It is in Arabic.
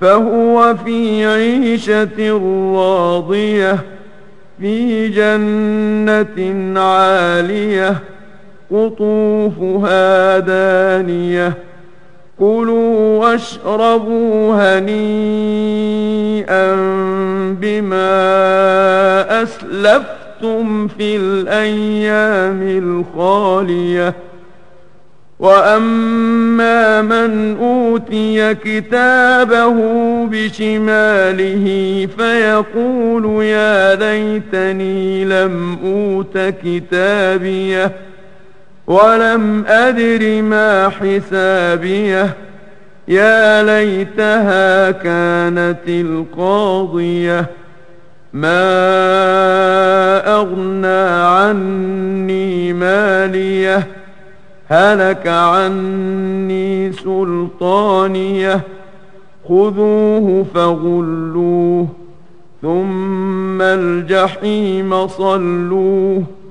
فهو في عيشة راضية في جنة عالية قطوفها دانية كلوا واشربوا هنيئا بما أسلفتم في الأيام الخالية وأما من أوتي كتابه بشماله فيقول يا ليتني لم أوت كتابيه ولم أدر ما حسابيه يا ليتها كانت القاضية ما أغنى عني ماليه هلك عني سلطانيه خذوه فغلوه ثم الجحيم صلوه